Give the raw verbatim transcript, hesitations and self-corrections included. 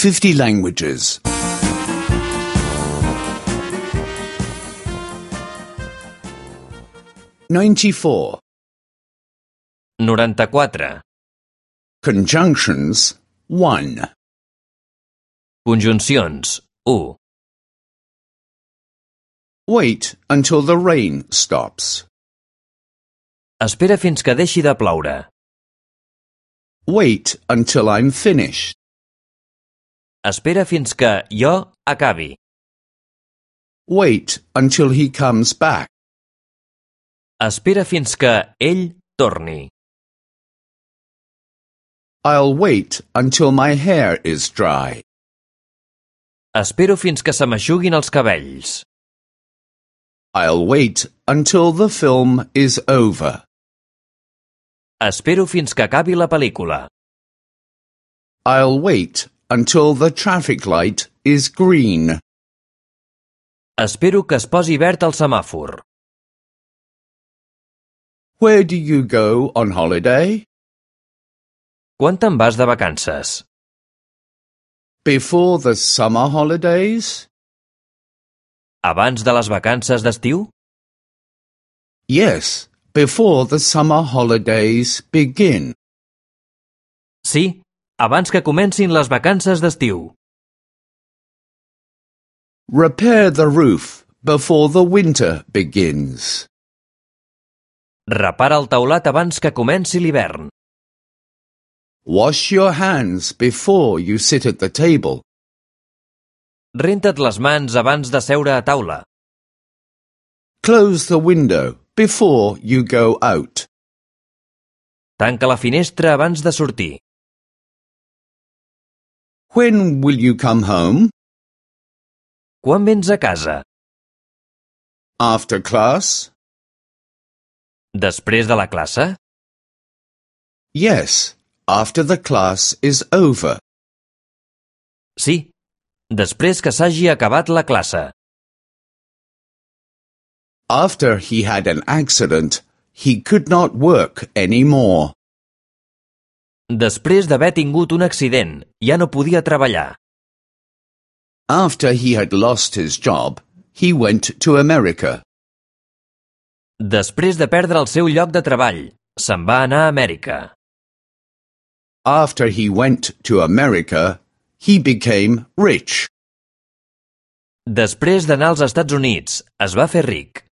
fifty languages. ninety-four. noranta-quatre. Conjunctions, one. Conjuncions, u. Wait until the rain stops. Espera fins que deixi de ploure. Wait until I'm finished. Espera fins que jo acabi. Wait until he comes back. Espera fins que ell torni. I'll wait until my hair is dry. Espero fins que se m'eixuguin els cabells. I'll wait until the film is over. Espero fins que acabi la pel·lícula. I'll wait until the traffic light is green. Espero que es posi verd el semàfor. Where do you go on holiday? Quan te'n vas de vacances? Before the summer holidays? Abans de les vacances d'estiu? Yes, before the summer holidays begin. Sí, abans que comencin les vacances d'estiu. Repair the roof before the winter begins. Repara el teulat abans que comenci l'hivern. Wash your hands before you sit at the table. Renta't les mans abans de seure a taula. Close the window before you go out. Tanca la finestra abans de sortir. When will you come home? Quan vens a casa? After class? Després de la classe? Yes, after the class is over. Sí, després que s'hagi acabat la classe. After he had an accident, he could not work anymore. Després d'haver tingut un accident, ja no podia treballar. After he had lost his job, he went to America. Després de perdre el seu lloc de treball, se'n va anar a Amèrica. After he went to America, he became rich. Després d'anar als Estats Units, es va fer ric.